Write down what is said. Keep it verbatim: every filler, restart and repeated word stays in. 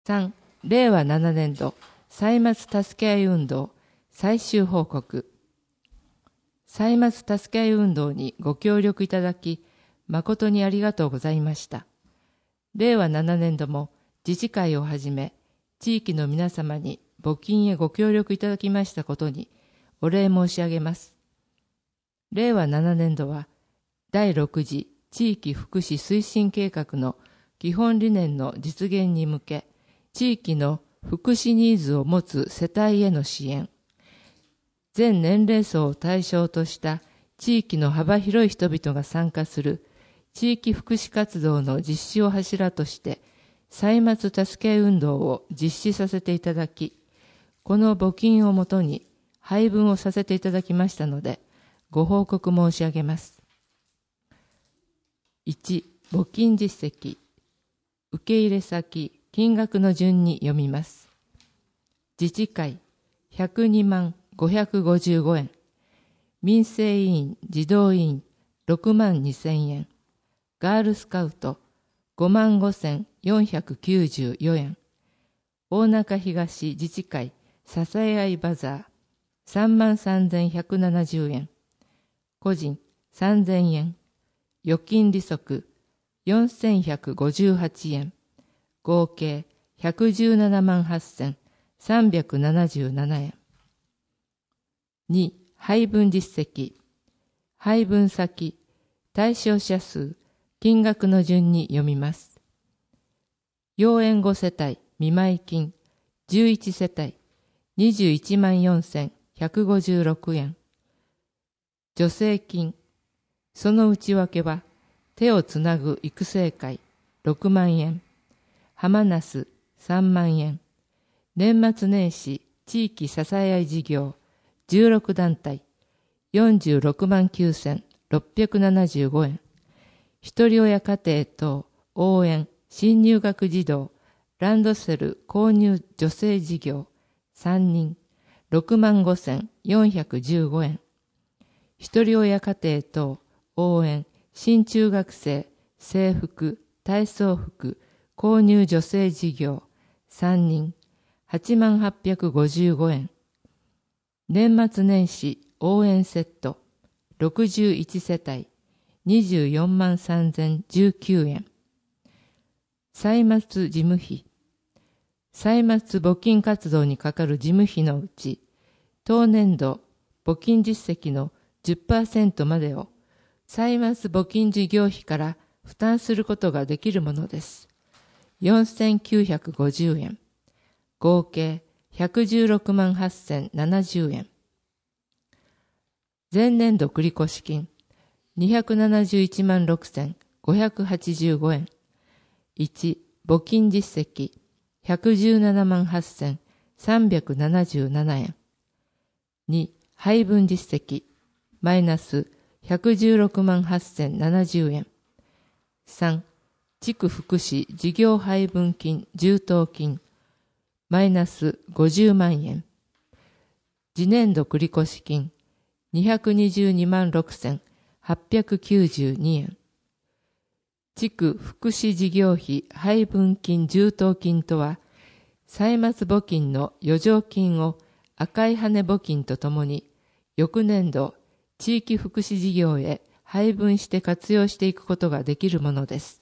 さん、れいわななねんど歳末助け合い運動最終報告。歳末助け合い運動にご協力いただき、誠にありがとうございました。れいわななねんども自治会をはじめ、地域の皆様に募金へご協力いただきましたことにお礼申し上げます。れいわななねんどは、だいろく次地域福祉推進計画の基本理念の実現に向け、地域の福祉ニーズを持つ世帯への支援、全年齢層を対象とした地域の幅広い人々が参加する地域福祉活動の実施を柱として、歳末助け合い運動を実施させていただき、この募金をもとに配分をさせていただきましたので、ご報告申し上げます。いち、募金実績。受け入れ先、金額の順に読みます。自治会、ひゃくにまんごひゃくごじゅうごえん。民生委員、児童委員、ろくまんにせんえん。ガールスカウト、ごまんごせんよんひゃくきゅうじゅうよえん。大中東自治会、支え合いバザー、さんまんさんぜんひゃくななじゅうえん。個人、さんぜんえん。預金利息、よんせんひゃくごじゅうはちえん。合計ひゃくじゅうななまんはっせんさんびゃくななじゅうななえん。に、配分実績。配分先、対象者数、金額の順に読みます。要援護世帯見舞金じゅういち世帯にじゅういちまんよんせんひゃくごじゅうろくえん。助成金、その内訳は手をつなぐ育成会ろくまんえん。浜那須さんまんえん。年末年始地域支え合い事業じゅうろくだんたいよんじゅうろくまんきゅうせんろっぴゃくななじゅうごえん。ひとり親家庭等応援新入学児童ランドセル購入助成事業さんにんろくまんごせんよんひゃくじゅうごえん。ひとり親家庭等応援新中学生制服体操服購入助成事業さんにんはちまんはっぴゃくごじゅうごえん。年末年始応援セットろくじゅういち世帯にじゅうよんまんさんぜんじゅうきゅうえん。歳末事務費。歳末募金活動にかかる事務費のうち、当年度募金実績の じゅっパーセント までを歳末募金事業費から負担することができるものです。よんせんきゅうひゃくごじゅうえん。合計ひゃくじゅうろくまんはっせんななじゅうえん。前年度繰越金にひゃくななじゅういちまんろくせんごひゃくはちじゅうごえん。いち、募金実績ひゃくじゅうななまんはっせんさんびゃくななじゅうななえん。に、配分実績マイナスひゃくじゅうろくまんはっせんななじゅうえん。さん、地区福祉事業配分金充当金マイナスごじゅうまんえん。次年度繰越金にひゃくにじゅうにまんろくせんはっぴゃくきゅうじゅうにえん。地区福祉事業費配分金充当金とは、歳末募金の余剰金を赤い羽募金とともに、翌年度地域福祉事業へ配分して活用していくことができるものです。